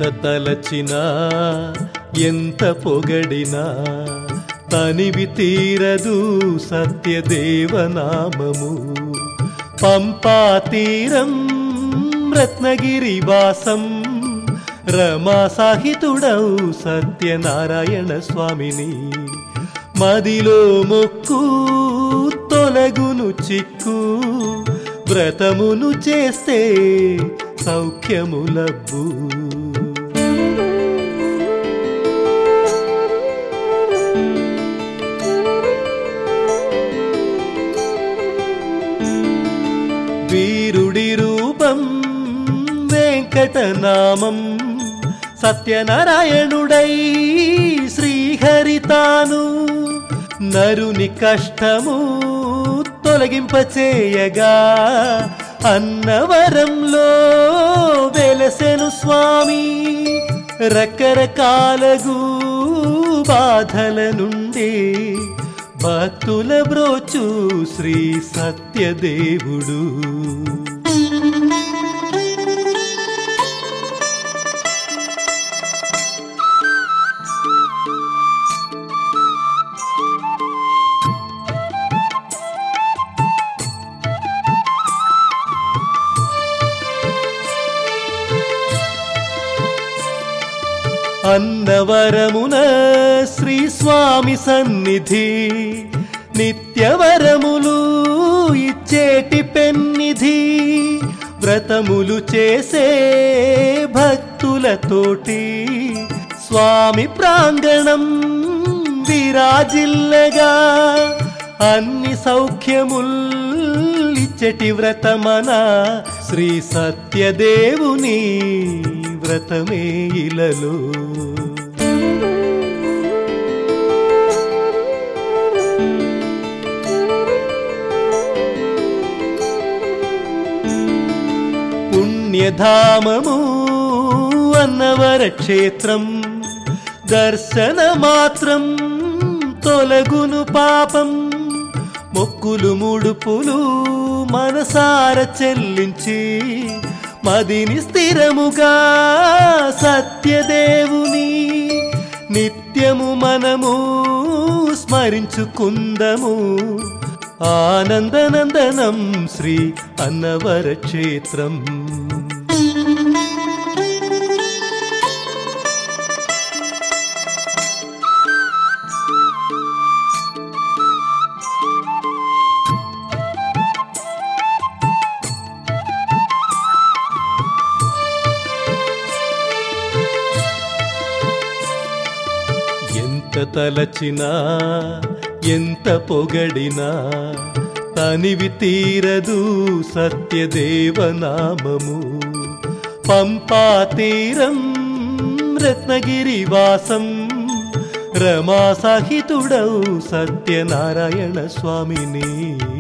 తలచినా ఎంత పొగడినా తనివి తీరదు సత్యదేవనామము. పంపా తీరం రత్నగిరి వాసం రమా సాహితుడౌ సత్యనారాయణ స్వామిని. మదిలో మొక్కు తొలగును చిక్కు వ్రతమును చేస్తే సౌఖ్యములబ్బు. వీరుడి రూపం వెంకటనామం సత్యనారాయణుడై శ్రీహరితాను. నరుని కష్టము తొలగింపచేయగా అన్నవరంలో వెలసెను స్వామి. రకరకాలగు బాధల నుండి భక్తుల బ్రోచు శ్రీ సత్యదేవుడు. అన్నవరమున శ్రీ స్వామి సన్నిధి నిత్యవరములు ఇచ్చేటి పెన్నిధి. వ్రతములు చేసే భక్తులతోటి స్వామి ప్రాంగణం విరాజిల్లగా అన్ని సౌఖ్యములిచ్చటి వ్రతమన శ్రీ సత్యదేవుని వ్రతమే ఇలలో. పుణ్యధామము అన్నవర క్షేత్రం దర్శన మాత్రం తొలగును పాపం. మొక్కులు ముడుపులు మనసార చెల్లించి మదిని స్థిరముగా సత్యదేవుని నిత్యము మనము స్మరించుకుందము. ఆనందనందనం శ్రీ అన్నవర క్షేత్రం. ఎంత తలచినా ఎంత పొగడినా తనివి తీరదు సత్యదేవనామము. పంపా తీరం రత్నగిరి వాసం రమా సాహితుడౌ సత్యనారాయణ స్వామిని.